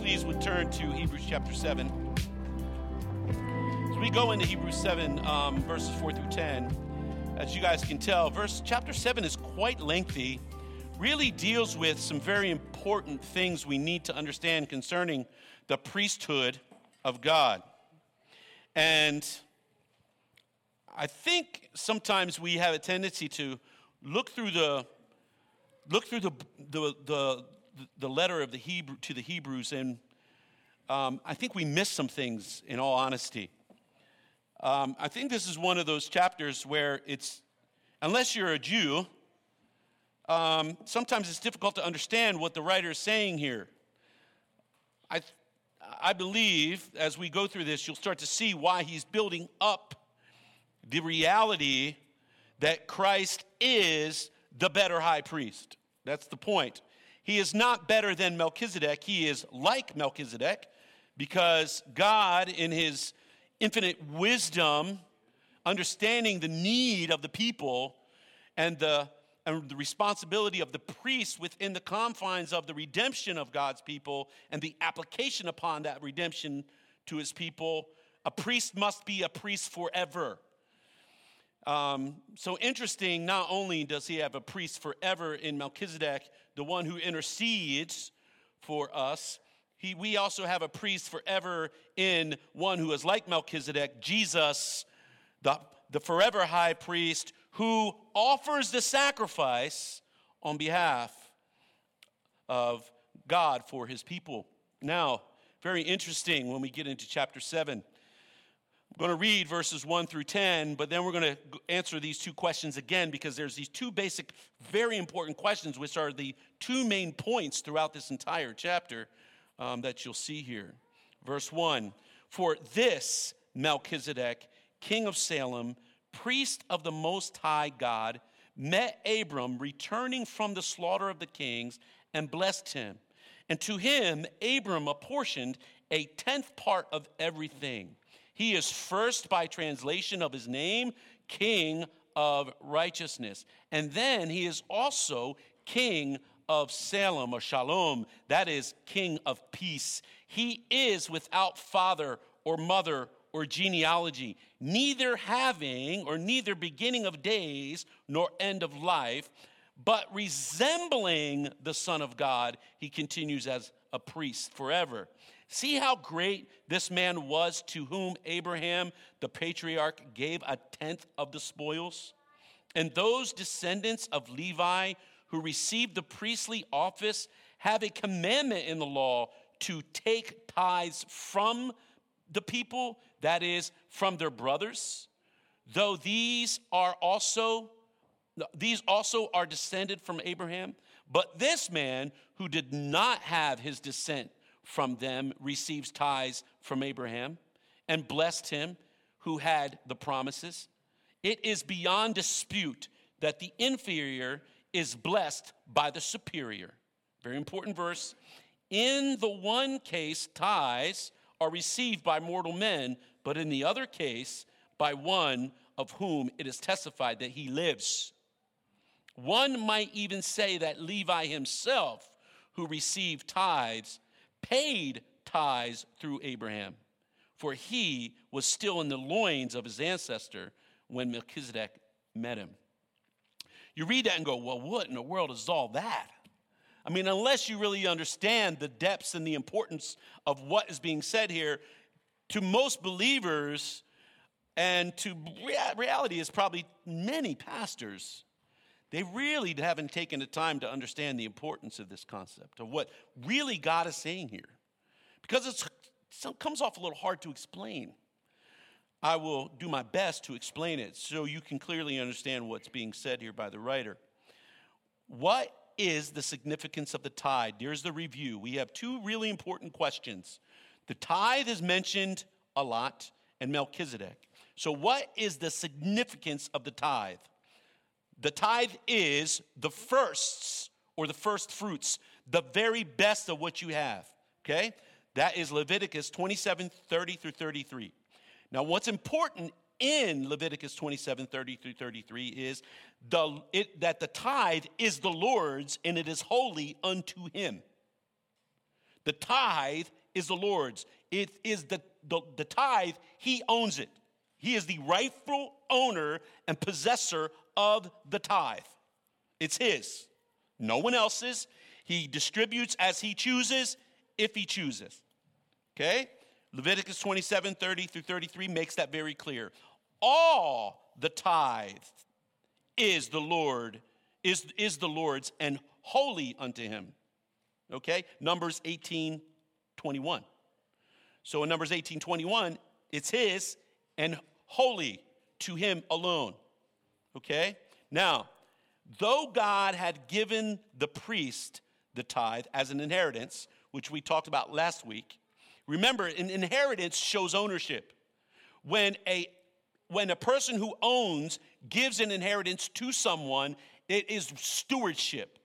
please would turn to Hebrews chapter 7. As we go into Hebrews 7, verses 4 through 10, as you guys can tell, chapter 7 is quite lengthy, really deals with some very important things we need to understand concerning the priesthood of God. And I think sometimes we have a tendency to look through the letter of the Hebrews, and I think we miss some things, in all honesty. I think this is one of those chapters where unless you're a Jew, sometimes it's difficult to understand what the writer is saying here. I believe as we go through this, you'll start to see why he's building up the reality that Christ is the better high priest. That's the point. He is not better than Melchizedek. He is like Melchizedek because God, in his infinite wisdom, understanding the need of the people and the responsibility of the priest within the confines of the redemption of God's people and the application upon that redemption to his people, a priest must be a priest forever. So interesting, not only does he have a priest forever in Melchizedek, the one who intercedes for us, we also have a priest forever in one who is like Melchizedek, Jesus, the forever high priest, who offers the sacrifice on behalf of God for his people. Now, very interesting when we get into chapter 7. I'm going to read verses 1 through 10, but then we're going to answer these two questions again because there's these two basic, very important questions, which are the two main points throughout this entire chapter that you'll see here. Verse 1, for this Melchizedek, king of Salem, priest of the Most High God, met Abram returning from the slaughter of the kings and blessed him. And to him, Abram apportioned a 10th part of everything. He is first by translation of his name, King of Righteousness. And then he is also King of Salem, or Shalom, that is King of Peace. He is without father or mother or genealogy, neither beginning of days nor end of life, but resembling the Son of God, he continues as a priest forever. See how great this man was, to whom Abraham, the patriarch, gave a 10th of the spoils? And those descendants of Levi who received the priestly office have a commandment in the law to take tithes from the people, that is, from their brothers, though these also are descended from Abraham. But this man who did not have his descent from them receives tithes from Abraham and blessed him who had the promises. It is beyond dispute that the inferior is blessed by the superior. Very important verse. In the one case, tithes are received by mortal men, but in the other case, by one of whom it is testified that he lives. One might even say that Levi himself, who received tithes, paid tithes through Abraham, for he was still in the loins of his ancestor when Melchizedek met him. You read that and go, well, what in the world is all that? I mean, unless you really understand the depths and the importance of what is being said here, to most believers and to reality is probably many pastors, they really haven't taken the time to understand the importance of this concept, of what really God is saying here. Because it comes off a little hard to explain. I will do my best to explain it so you can clearly understand what's being said here by the writer. What is the significance of the tithe? Here's the review. We have two really important questions. The tithe is mentioned a lot, and Melchizedek. So what is the significance of the tithe? The tithe is the firsts or the first fruits, the very best of what you have, okay? That is Leviticus 27:30 through 33. Now, what's important in Leviticus 27:30 through 33 is that the tithe is the Lord's and it is holy unto him. The tithe is the Lord's. It is the tithe, he owns it. He is the rightful owner and possessor of the tithe. It's his, no one else's. He distributes as he chooses, if he chooses. Okay? Leviticus 27:30 through 33 makes that very clear. All the tithe is the Lord, is the Lord's, and holy unto him. Okay? Numbers 18:21. So in Numbers 18:21, it's his and holy to him alone. Okay? Now, though God had given the priest the tithe as an inheritance, which we talked about last week, remember, an inheritance shows ownership. When a person who owns gives an inheritance to someone, it is stewardship.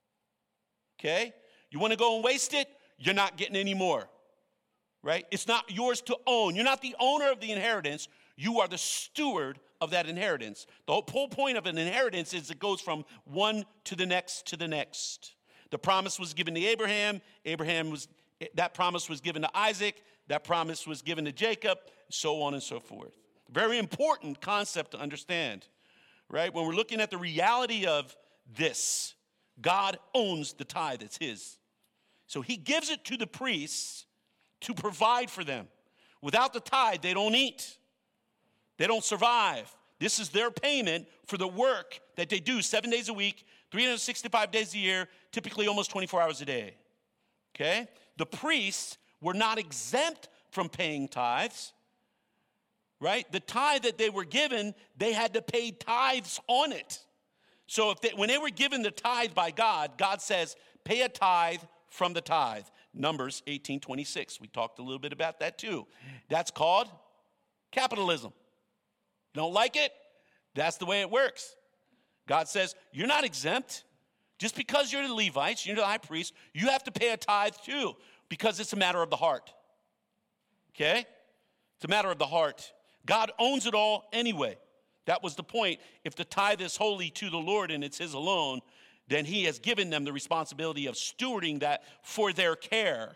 Okay? You want to go and waste it? You're not getting any more. Right? It's not yours to own. You're not the owner of the inheritance. You are the steward of that inheritance. The whole point of an inheritance is it goes from one to the next to the next. The promise was given to Abraham. That promise was given to Isaac. That promise was given to Jacob, so on and so forth. Very important concept to understand, right? When we're looking at the reality of this, God owns the tithe. It's his. So he gives it to the priests to provide for them. Without the tithe, they don't eat. They don't survive. This is their payment for the work that they do 7 days a week, 365 days a year, typically almost 24 hours a day. Okay? The priests were not exempt from paying tithes, right? The tithe that they were given, they had to pay tithes on it. So when they were given the tithe by God, God says, pay a tithe from the tithe. Numbers 18:26. We talked a little bit about that too. That's called capitalism. Don't like it? That's the way it works. God says, you're not exempt. Just because you're the Levites, you're the high priest, you have to pay a tithe too, because it's a matter of the heart. Okay? It's a matter of the heart. God owns it all anyway. That was the point. If the tithe is holy to the Lord and it's his alone, then he has given them the responsibility of stewarding that for their care.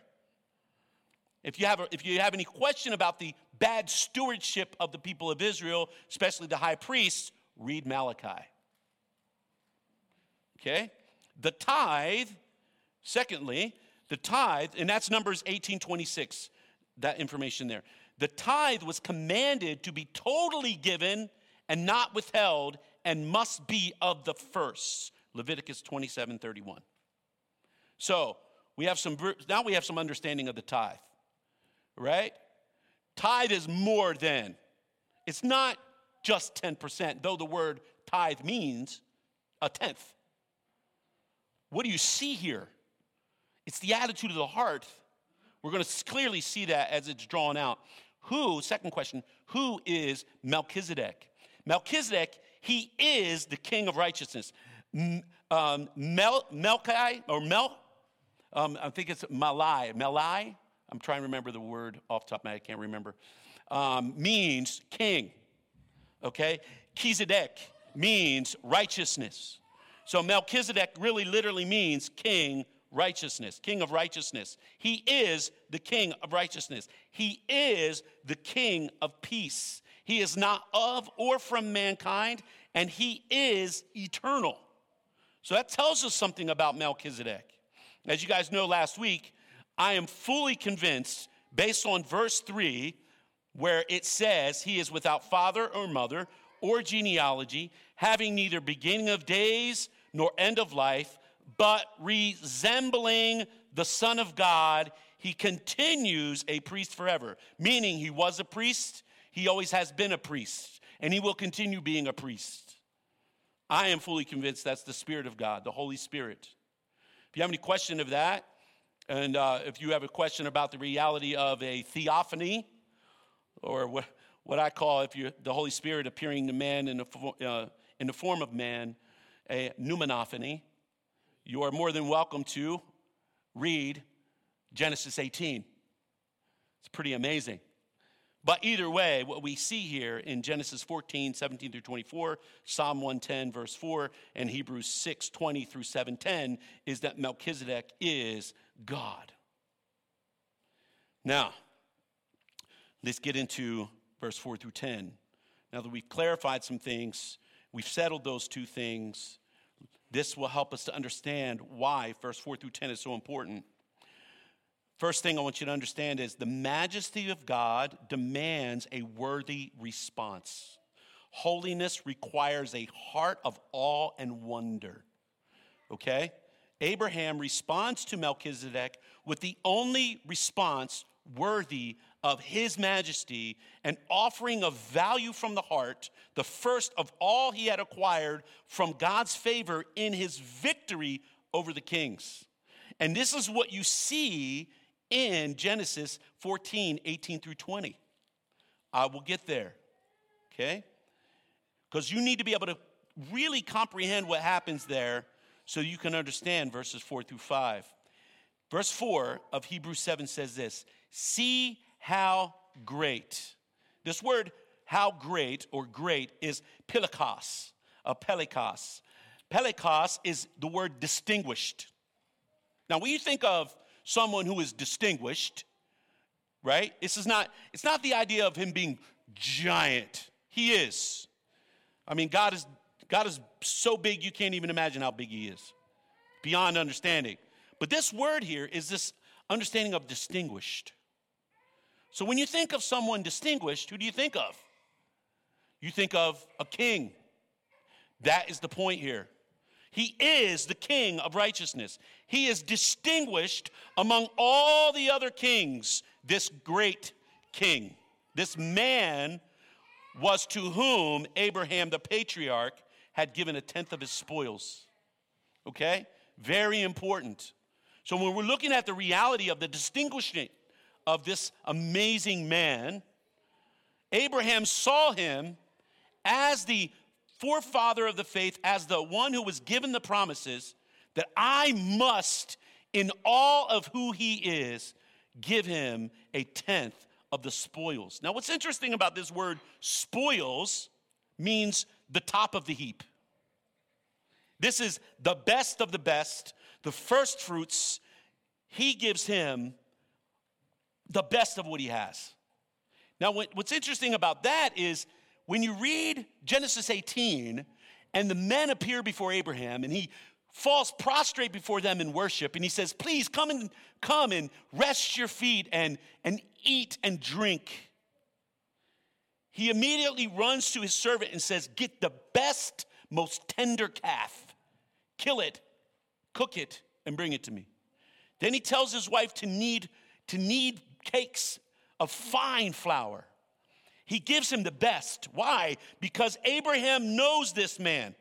If you have any question about the bad stewardship of the people of Israel, especially the high priests, read Malachi. Okay? The tithe, secondly, and that's Numbers 18:26, that information there. The tithe was commanded to be totally given and not withheld and must be of the first. Leviticus 27:31. So now we have some understanding of the tithe, right? Tithe is more than. It's not just 10%, though the word tithe means a tenth. What do you see here? It's the attitude of the heart. We're going to clearly see that as it's drawn out. Second question, who is Melchizedek? Melchizedek, he is the king of righteousness. I think it's Melai. I'm trying to remember the word off the top of my head. I can't remember. Means king. Okay? Kizedek means righteousness. So Melchizedek really literally means king righteousness, king of righteousness. He is the king of righteousness. He is the king of peace. He is not of or from mankind, and he is eternal. So that tells us something about Melchizedek. As you guys know, last week, I am fully convinced, based on verse 3, where it says he is without father or mother or genealogy, having neither beginning of days nor end of life, but resembling the Son of God, he continues a priest forever. Meaning he was a priest, he always has been a priest, and he will continue being a priest. I am fully convinced that's the Spirit of God, the Holy Spirit. If you have any question of that, and if you have a question about the reality of a theophany, or what I call, the Holy Spirit appearing to man in the form of man, a pneumonophany, you are more than welcome to read Genesis 18. It's pretty amazing. But either way, what we see here in Genesis 14, 17 through 24, Psalm 110, verse 4, and Hebrews 6, 20 through 7:10 is that Melchizedek is God. Now, let's get into verse 4 through 10. Now that we've clarified some things, we've settled those two things, this will help us to understand why verse 4 through 10 is so important. First thing I want you to understand is the majesty of God demands a worthy response. Holiness requires a heart of awe and wonder. Okay? Abraham responds to Melchizedek with the only response worthy of his majesty, an offering of value from the heart, the first of all he had acquired from God's favor in his victory over the kings. And this is what you see in Genesis 14, 18 through 20. I will get there, okay? Because you need to be able to really comprehend what happens there so you can understand verses 4 through 5. Verse 4 of Hebrews 7 says this, see how great. This word, how great or great, is pelikos, pelikos. Pelikos is the word distinguished. Now, when you think of someone who is distinguished, right? It's not the idea of him being giant. He is. I mean, God is so big you can't even imagine how big he is. Beyond understanding. But this word here is this understanding of distinguished. So when you think of someone distinguished, who do you think of? You think of a king. That is the point here. He is the king of righteousness. He is distinguished among all the other kings, this great king. This man was to whom Abraham the patriarch had given 1/10 of his spoils. Okay? Very important. So when we're looking at the reality of the distinguishing of this amazing man, Abraham saw him as the forefather of the faith, as the one who was given the promises that I must, in all of who he is, give him 1/10 of the spoils. Now, what's interesting about this word spoils means the top of the heap. This is the best of the best, the first fruits. He gives him the best of what he has. Now, what's interesting about that is when you read Genesis 18 and the men appear before Abraham and he falls prostrate before them in worship and he says, please come and rest your feet and eat and drink. He immediately runs to his servant and says, get the best, most tender calf, kill it, cook it, and bring it to me. Then he tells his wife to knead cakes of fine flour. He gives him the best. Why? Because Abraham knows this man.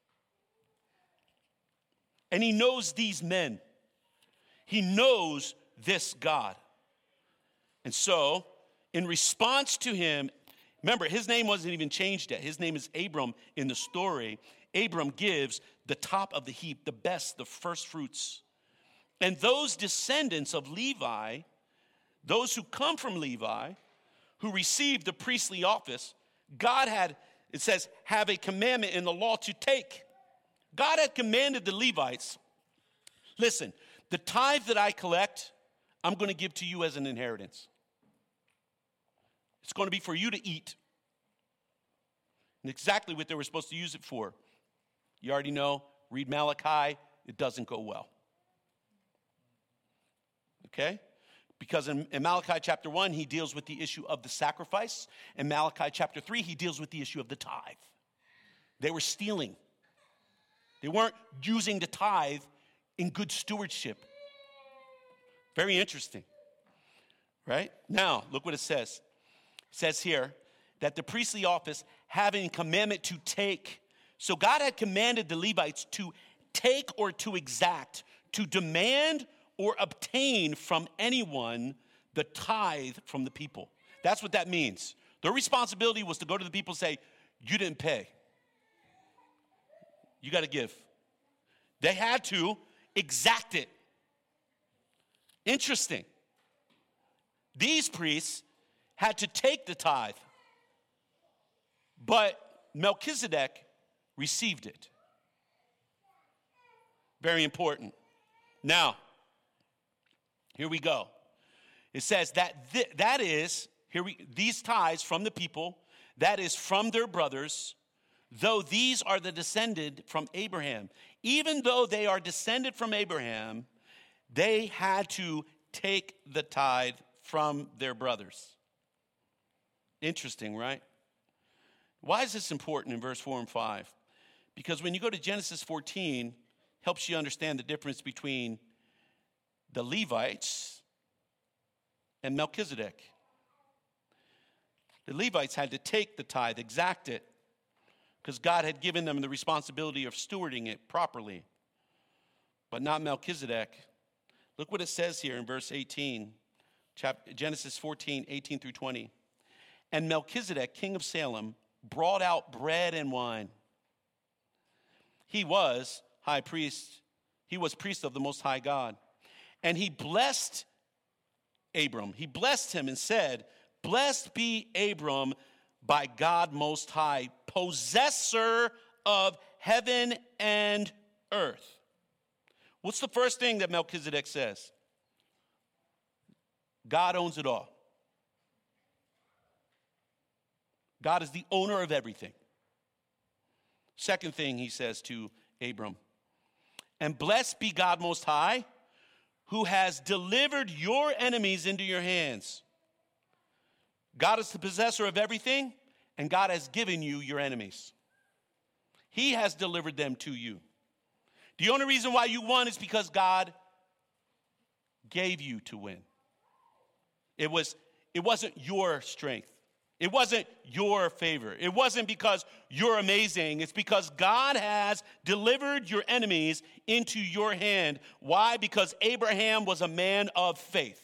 And he knows these men. He knows this God. And so, in response to him, remember, his name wasn't even changed yet. His name is Abram in the story. Abram gives the top of the heap, the best, the first fruits. And those descendants of Levi, those who come from Levi, who received the priestly office, God had, it says, have a commandment in the law to take. God had commanded the Levites, listen, the tithe that I collect, I'm going to give to you as an inheritance. It's going to be for you to eat. And exactly what they were supposed to use it for. You already know, read Malachi, it doesn't go well. Okay? Because in Malachi chapter 1, he deals with the issue of the sacrifice. In Malachi chapter 3, he deals with the issue of the tithe. They were stealing. They weren't using the tithe in good stewardship. Very interesting. Right? Now, look what it says. It says here that the priestly office having a commandment to take. So God had commanded the Levites to take or to exact, to demand or obtain from anyone the tithe from the people. That's what that means. Their responsibility was to go to the people and say, you didn't pay. You got to give. They had to exact it. Interesting. These priests had to take the tithe, but Melchizedek received it. Very important. Now, here we go. It says that is, these tithes from the people, that is from their brothers, though these are the descended from Abraham. Even though they are descended from Abraham, they had to take the tithe from their brothers. Interesting, right? Why is this important in verse 4 and 5? Because when you go to Genesis 14, helps you understand the difference between the Levites and Melchizedek. The Levites had to take the tithe, exact it, because God had given them the responsibility of stewarding it properly, but not Melchizedek. Look what it says here in verse 18, Genesis 14, 18 through 20. And Melchizedek, king of Salem, brought out bread and wine. He was high priest. He was priest of the Most High God. And he blessed Abram. He blessed him and said, "Blessed be Abram by God Most High, possessor of heaven and earth." What's the first thing that Melchizedek says? God owns it all. God is the owner of everything. Second thing he says to Abram, "And blessed be God Most High, who has delivered your enemies into your hands." God is the possessor of everything, and God has given you your enemies. He has delivered them to you. The only reason why you won is because God gave you to win. It wasn't your strength. It wasn't your favor. It wasn't because you're amazing. It's because God has delivered your enemies into your hand. Why? Because Abraham was a man of faith.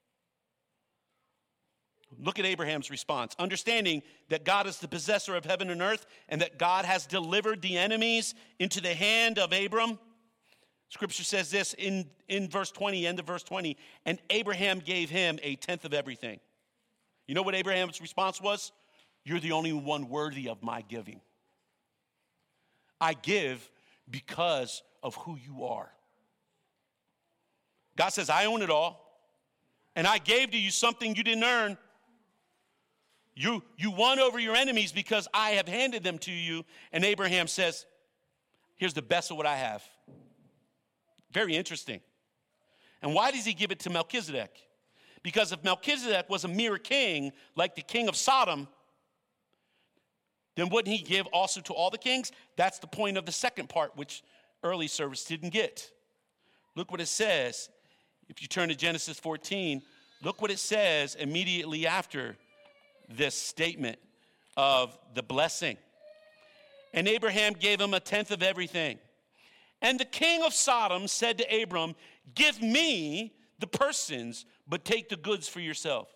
Look at Abraham's response. Understanding that God is the possessor of heaven and earth and that God has delivered the enemies into the hand of Abram. Scripture says this in verse 20, end of verse 20, and Abraham gave him a tenth of everything. You know what Abraham's response was? You're the only one worthy of my giving. I give because of who you are. God says, I own it all, and I gave to you something you didn't earn. You won over your enemies because I have handed them to you. And Abraham says, here's the best of what I have. Very interesting. And why does he give it to Melchizedek? Because if Melchizedek was a mere king, like the king of Sodom, then wouldn't he give also to all the kings? That's the point of the second part, which early service didn't get. Look what it says. If you turn to Genesis 14, look what it says immediately after this statement of the blessing. And Abraham gave him a tenth of everything. And the king of Sodom said to Abram, give me the persons, but take the goods for yourself.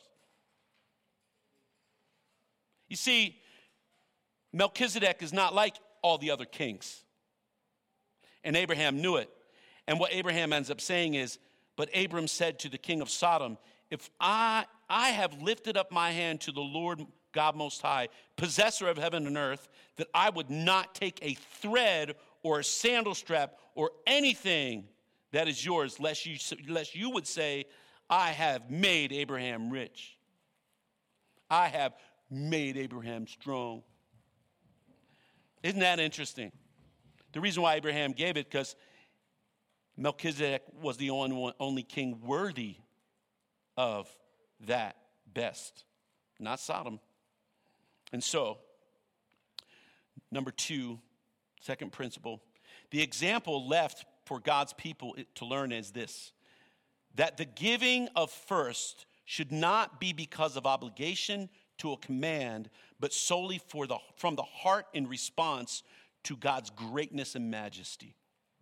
You see, Melchizedek is not like all the other kings. And Abraham knew it. And what Abraham ends up saying is, but Abram said to the king of Sodom, if I have lifted up my hand to the Lord God Most High, possessor of heaven and earth, that I would not take a thread or a sandal strap or anything that is yours, lest you would say, I have made Abraham rich. I have made Abraham strong. Isn't that interesting? The reason why Abraham gave it, because Melchizedek was the only king worthy of that best, not Sodom. And so, number two, second principle, the example left for God's people to learn is this, that the giving of first should not be because of obligation to a command, but solely from the heart in response to God's greatness and majesty.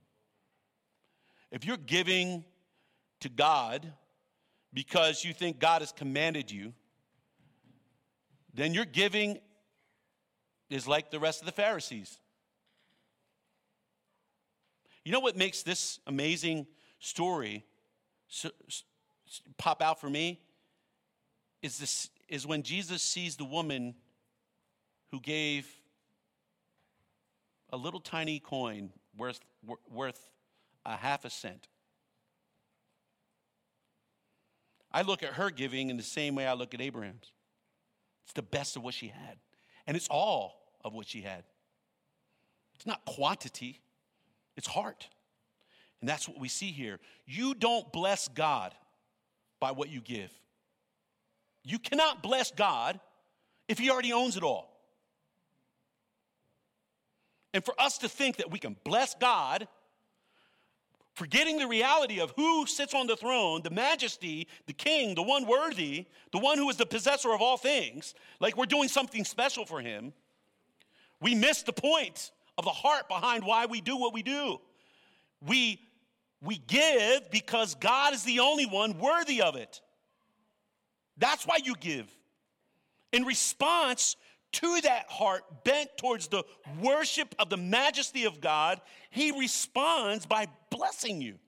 If you're giving to God because you think God has commanded you, then your giving is like the rest of the Pharisees. You know what makes this amazing story pop out for me? Is when Jesus sees the woman who gave a little tiny coin worth a half a cent. I look at her giving in the same way I look at Abraham's. It's the best of what she had. And it's all of what she had. It's not quantity, it's heart. And that's what we see here. You don't bless God by what you give. You cannot bless God if he already owns it all. And for us to think that we can bless God, forgetting the reality of who sits on the throne, the majesty, the king, the one worthy, the one who is the possessor of all things, like we're doing something special for him, we miss the point of the heart behind why we do what we do. We give because God is the only one worthy of it. That's why you give. In response to that heart bent towards the worship of the majesty of God, he responds by blessing you.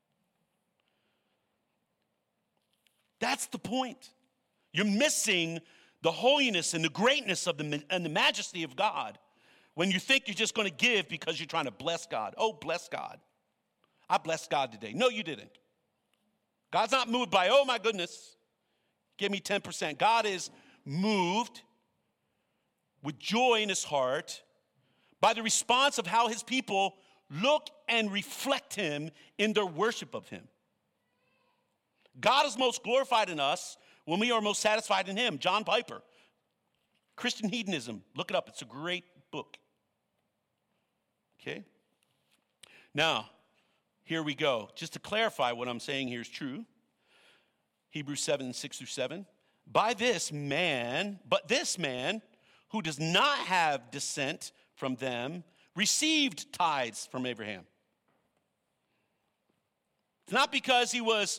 That's the point. You're missing the holiness and the greatness of and the majesty of God when you think you're just going to give because you're trying to bless God. Oh, bless God. I blessed God today. No, you didn't. God's not moved by, oh my goodness, give me 10%. God is moved with joy in his heart by the response of how his people look and reflect him in their worship of him. God is most glorified in us when we are most satisfied in him. John Piper, Christian Hedonism. Look it up. It's a great book. Okay? Now, here we go. Just to clarify what I'm saying here is true. Hebrews 7, 6 through 7. But this man who does not have descent from them received tithes from Abraham. It's not because he was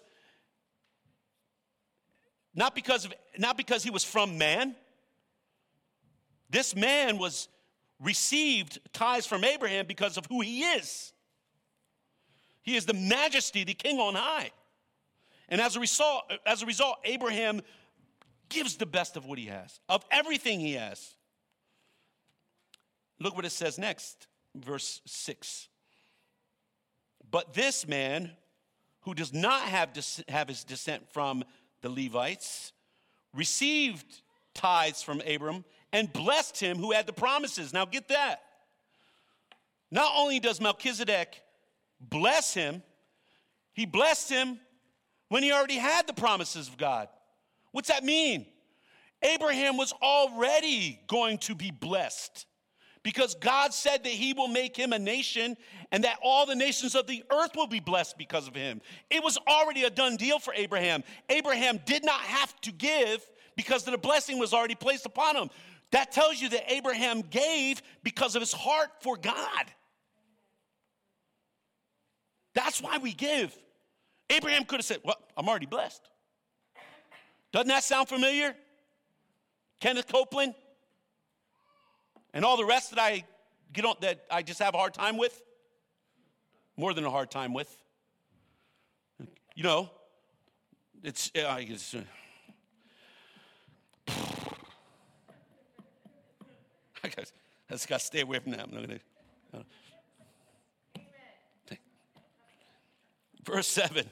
from man. This man received tithes from Abraham because of who he is. He is the majesty, the king on high. And as a result, Abraham gives the best of what he has, of everything he has. Look what it says next, verse 6. But this man, who does not have his descent from the Levites, received tithes from Abram and blessed him who had the promises. Now get that. Not only does Melchizedek bless him, he blessed him when he already had the promises of God. What's that mean? Abraham was already going to be blessed because God said that he will make him a nation and that all the nations of the earth will be blessed because of him. It was already a done deal for Abraham. Abraham did not have to give because the blessing was already placed upon him. That tells you that Abraham gave because of his heart for God. That's why we give. Abraham could have said, well, I'm already blessed. Doesn't that sound familiar? Kenneth Copeland and all the rest that I just have a hard time with. More than a hard time with. You know, I just got to stay away from that. I'm not going to. Verse 7.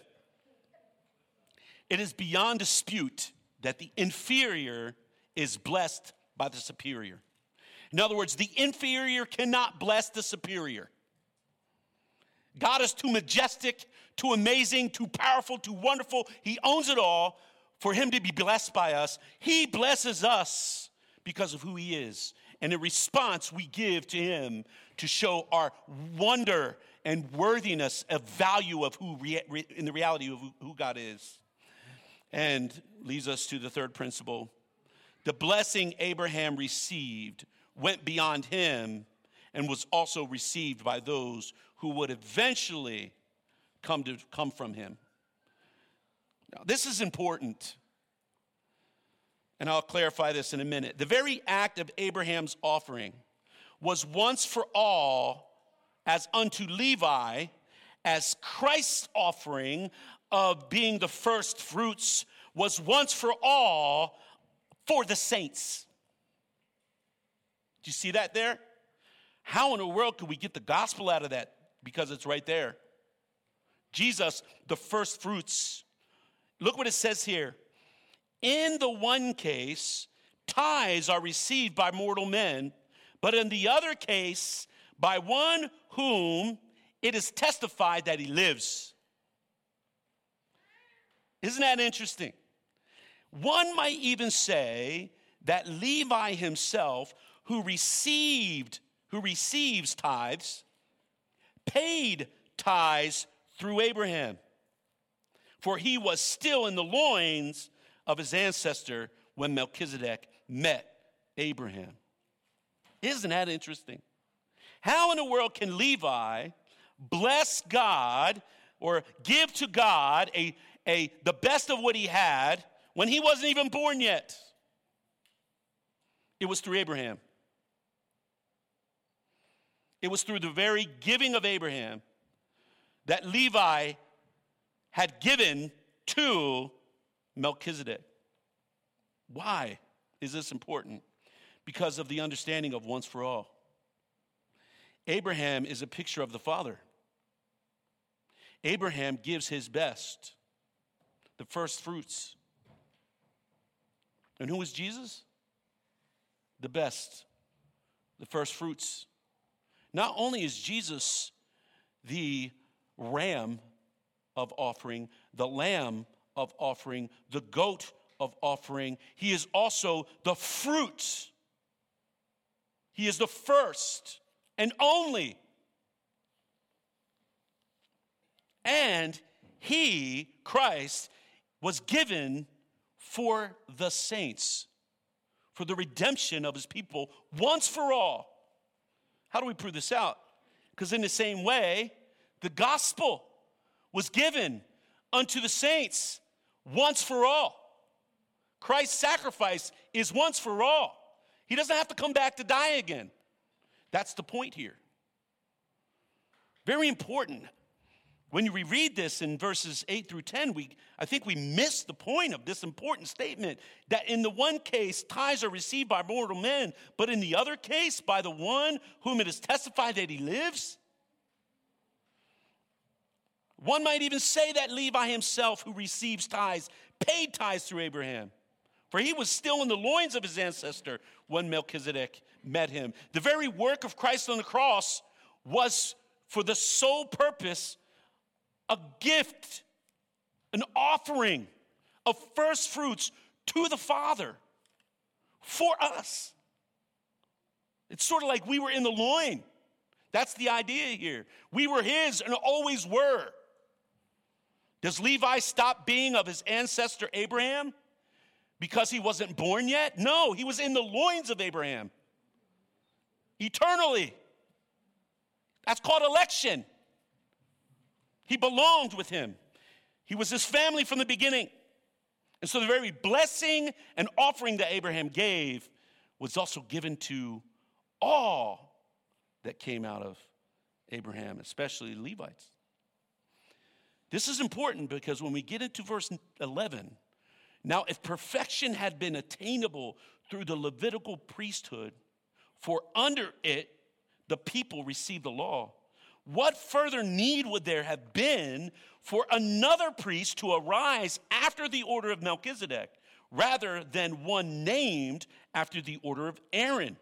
It is beyond dispute that the inferior is blessed by the superior. In other words, the inferior cannot bless the superior. God is too majestic, too amazing, too powerful, too wonderful. He owns it all for him to be blessed by us. He blesses us because of who he is. And in response, we give to him to show our wonder and worthiness of value of in the reality of who God is. And leads us to the third principle. The blessing Abraham received went beyond him and was also received by those who would eventually come from him. Now, this is important. And I'll clarify this in a minute. The very act of Abraham's offering was once for all as unto Levi, as Christ's offering of being the first fruits was once for all for the saints. Do you see that there? How in the world could we get the gospel out of that? Because it's right there. Jesus, the first fruits, Look what it says here. In the one case, tithes are received by mortal men, but in the other case, by one whom it is testified that he lives. Isn't that interesting? One might even say that Levi himself, who receives tithes, paid tithes through Abraham, for he was still in the loins of his ancestor when Melchizedek met Abraham. Isn't that interesting? How in the world can Levi bless God or give to God the best of what he had when he wasn't even born yet? It was through Abraham. It was through the very giving of Abraham that Levi had given to Melchizedek. Why is this important? Because of the understanding of once for all. Abraham is a picture of the Father. Abraham gives his best, the first fruits. And who is Jesus? The best, the first fruits. Not only is Jesus the ram of offering, the lamb of offering, the goat of offering, he is also the fruit. He is the first and only. And he, Christ, was given for the saints, for the redemption of his people once for all. How do we prove this out? Because in the same way, the gospel was given unto the saints once for all. Christ's sacrifice is once for all. He doesn't have to come back to die again. That's the point here. Very important. When you reread this in verses 8 through 10, I think we miss the point of this important statement that in the one case, tithes are received by mortal men, but in the other case, by the one whom it is testified that he lives. One might even say that Levi himself, who receives tithes, paid tithes through Abraham, for he was still in the loins of his ancestor when Melchizedek met him. The very work of Christ on the cross was for the sole purpose, a gift, an offering of first fruits to the Father for us. It's sort of like we were in the loin. That's the idea here. We were his and always were. Does Levi stop being of his ancestor Abraham because he wasn't born yet? No, he was in the loins of Abraham eternally. That's called election. He belonged with him. He was his family from the beginning. And so the very blessing and offering that Abraham gave was also given to all that came out of Abraham, especially Levites. This is important because when we get into verse 11, now if perfection had been attainable through the Levitical priesthood, for under it the people received the law, what further need would there have been for another priest to arise after the order of Melchizedek, rather than one named after the order of Aaron?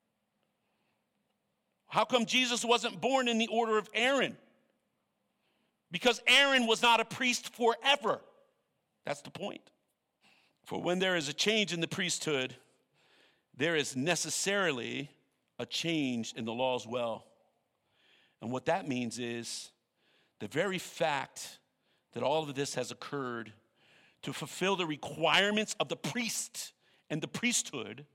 How come Jesus wasn't born in the order of Aaron? Because Aaron was not a priest forever. That's the point. For when there is a change in the priesthood, there is necessarily a change in the law as well. And what that means is the very fact that all of this has occurred to fulfill the requirements of the priest and the priesthood,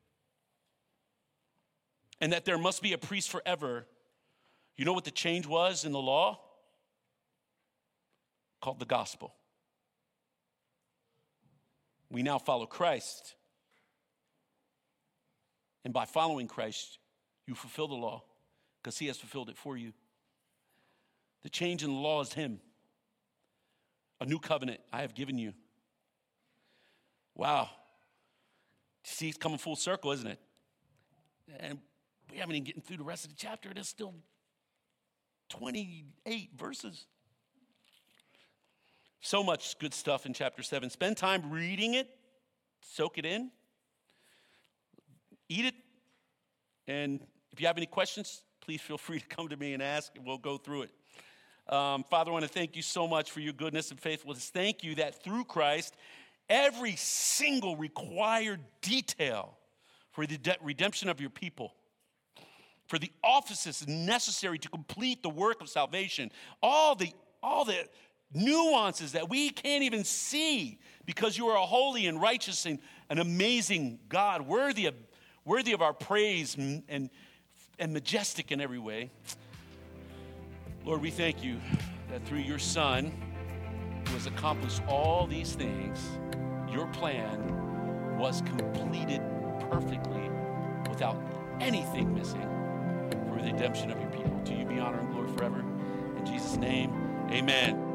and that there must be a priest forever. You know what the change was in the law? Called the gospel. We now follow Christ. And by following Christ, you fulfill the law because he has fulfilled it for you. The change in the law is him. A new covenant I have given you. Wow. See, it's coming full circle, isn't it? And we haven't even gotten through the rest of the chapter. There's still 28 verses. So much good stuff in chapter 7. Spend time reading it, soak it in, eat it, and if you have any questions, please feel free to come to me and ask, and we'll go through it. Father, I want to thank you so much for your goodness and faithfulness. Thank you that through Christ, every single required detail for the redemption of your people, for the offices necessary to complete the work of salvation, all the nuances that we can't even see because you are a holy and righteous and an amazing God, worthy of our praise and majestic in every way. Lord, we thank you that through your Son, who has accomplished all these things, your plan was completed perfectly without anything missing for the redemption of your people. To you be honor and glory forever. In Jesus' name, amen.